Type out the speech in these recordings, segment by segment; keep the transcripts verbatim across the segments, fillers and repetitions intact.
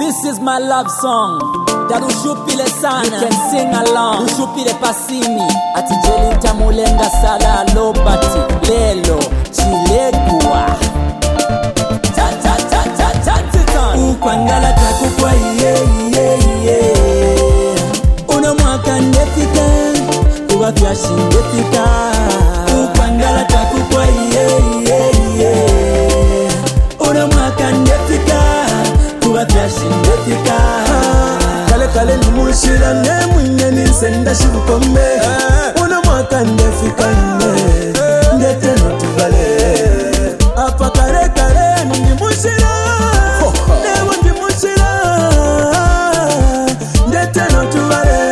This is my love song. Darushupile sana. You can sing along. Rushupile pasini. Ati jeli tamulenga sala lobati. Lelo chilegua. Cha cha cha cha cha cha. Ukwangala takukwa iye iye iye. Uno mwaka ndefika. Uwa vyashi ndefika. Ukwangala takukwa iye iye iye. Uno mwaka ndefika. Ndefika kale kale ni mushira ne mwenye ni senda shibukombe una mwaka ndefika ne ndete no tubale apa kale kale ni mushira ne mwenye mushira ndete no tubale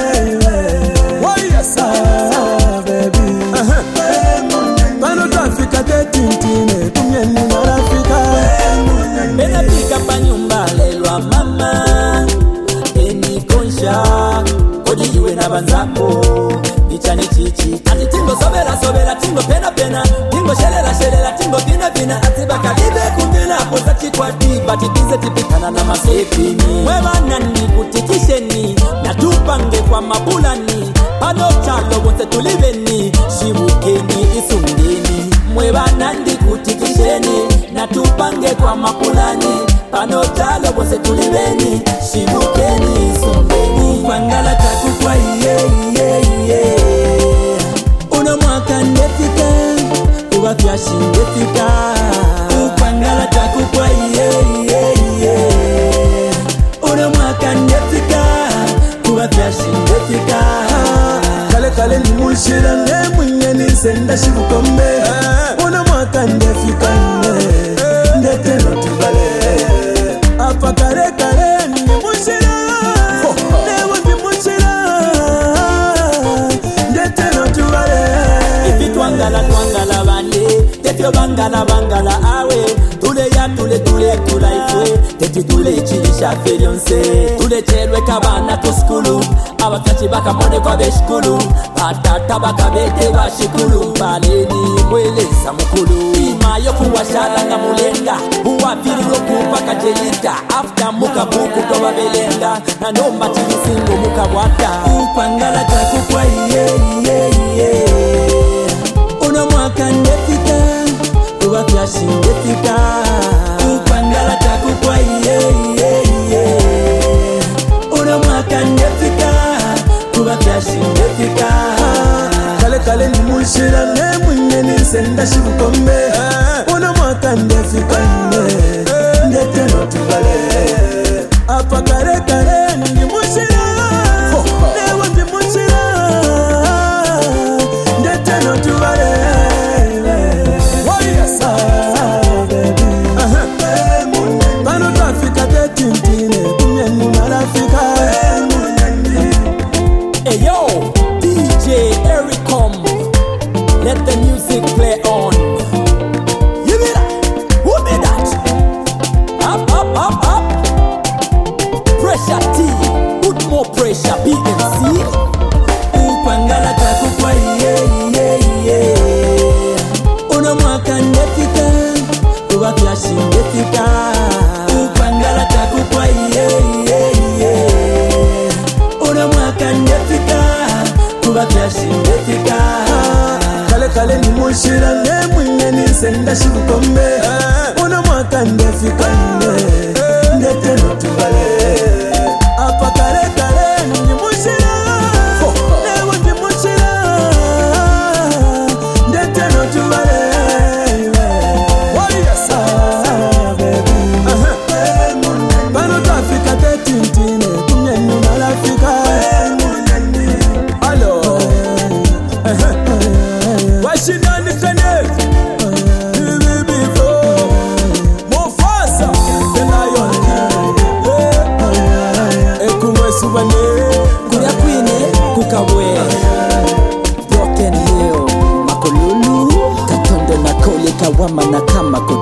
why yes baby bano tafika de tintine kumye ni marafika bena pika panyumba lelwa mama eni konsha kodi iwe na banzako nichane chichi ati tingo sobera sobera tingo pena pena tingo shelela shelela tingo vina vina ati bakalibe kumbina kosa chikwa tiba tibize tipikana na masepini mweba nani kutikisheni na tupange kwa mabulani pano chalo wote tuliveni shibukeni isungeni mweba nandi kutikisheni na tupange kwa mapulani pano chalo wote tuliveni shibukeni isungeni kwangala takukwa iye iye iye uno mwaka ndefika uwa vyashi ndefika kwangala takukwa iye iye iye uno mwaka ndefika uwa vyashi ndefika kale kale ni mushira ne mwenye ni senda shibukombe uno mwaka ndefika ne ndete no tubale apa kare kare ni mushira ne mwenye mushira ndete no tubale ifi twangala twangala bande tetyo bangala bangala awe tule ya tule tule tulaifwe teti tule chilisha felionse tule chelwe kabana to skulu abakachi bakamone kwa beshkulu batata bakabete wa shikulu baleni mweleza mukulu imayo kuwashala nga mulenga uwapiri lokupaka jelita after muka buku toba belenga na nomba chilisingo muka wata upangala takukwa iye iye iye uno mwaka ndefika uwa vyashi ndefika upangala takukwa iye iye iye uno mwaka ndefika uwa vyashi ndefika kale kale ni mushira ne mwenye ni senda shibukombe uno mwaka ndefika ne ndete no tubale apa kare kare ni mushira ne mwenye mushira ndete no tubale why yes baby bano tafika de tintine kumye ni marafika hey yo D J Ericom, let the music play on. You be that? Who be that? Up, up, up, up. Pressure T, put more pressure. B M C. Upangala takukwa iye iye iye. Uno mwaka ndefika, uwa vyashi ndefika. Upangala takukwa iye iye iye. Uno mwaka ndefika. Uwa vyashi ndefika kale kale ni mushira ne mwenye ni senda shibukombe uno mwaka ndefika ne ndete no tubale apa kale kale ni mushira ne mwenye mushira ndete no tubale why yes baby bano tafika de tintine kumye ni marafika Washington Connect, before Mufasa, the lion. Ekumwe subane, kuya kwine, kukabwe. Broken Hill, Makolulu, Katondo na Kole Kawama na Kama